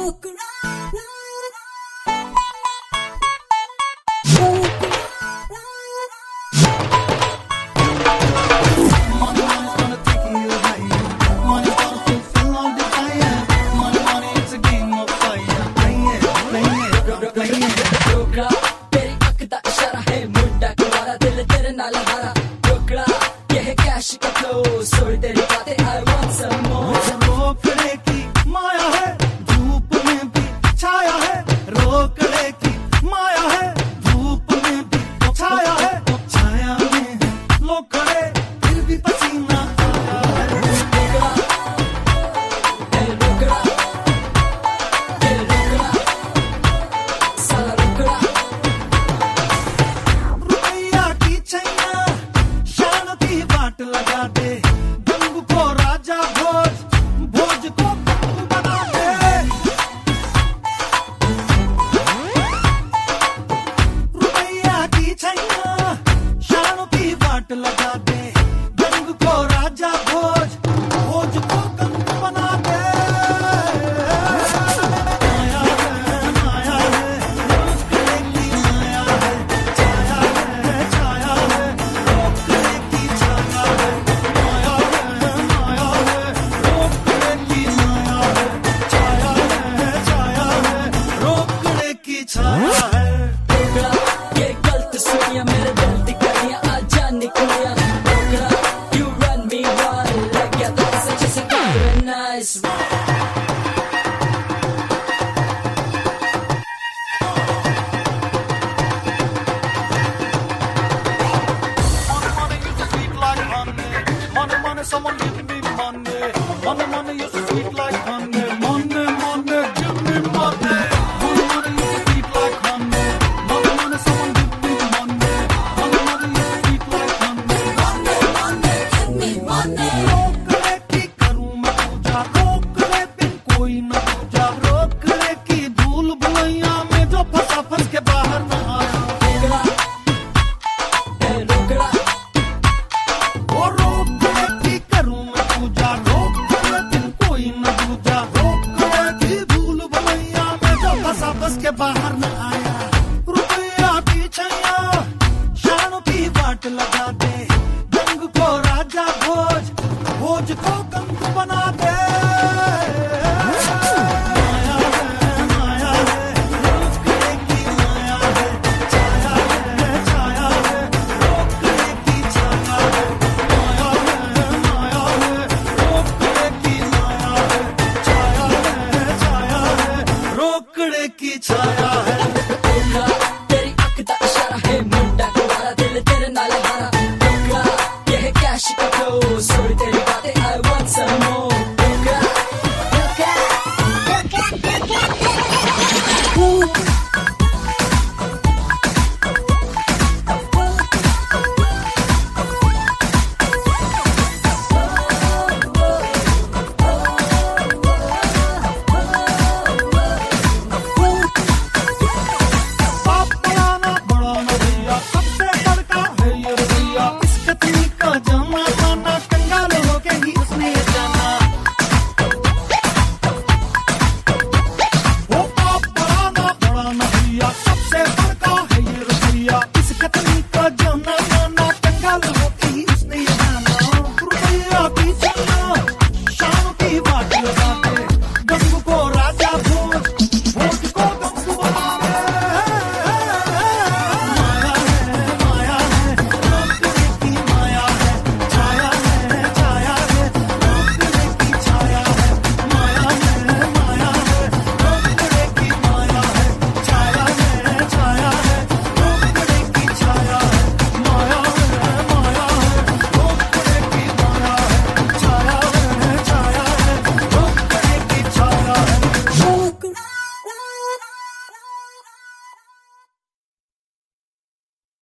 Someone give me money, money, money, you're sweet like honey, money, money, give me money, money, money, you're sweet like honey, money, money, someone give me money, money, money, you're sweet like honey, money, money, give me money. रोक ले की करूँ मैं पूजा, रोक ले बिन कोई न पूजा, रोक ले की भूल भुलैया में जो फंसा फंस के बाहर न आया। बस के बाहर न आया रुपया की छैया शान की बाट लगा दे, जंग को राजा भोज, भोज को कंग बना दे।